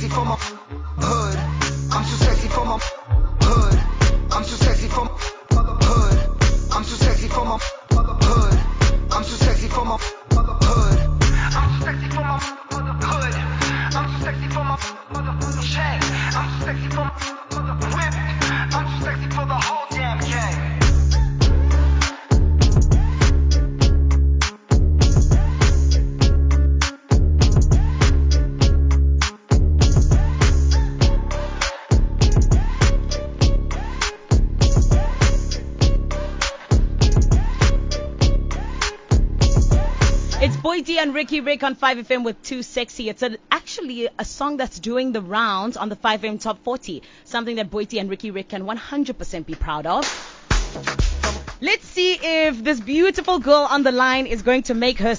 for my hood. I'm too sexy for my hood. I'm too sexy for my hood. I'm too sexy for my hood. I'm too sexy for my hood. I'm too sexy for my hood. I'm too sexy for my chain. I'm too sexy for my whip. I'm too sexy for the whole damn gang. It's Boydie and Ricky Rick on 5FM with Too Sexy. It's actually a song that's doing the rounds on the 5FM Top 40. Something that Boydie and Ricky Rick can 100% be proud of. Let's see if this beautiful girl on the line is going to make her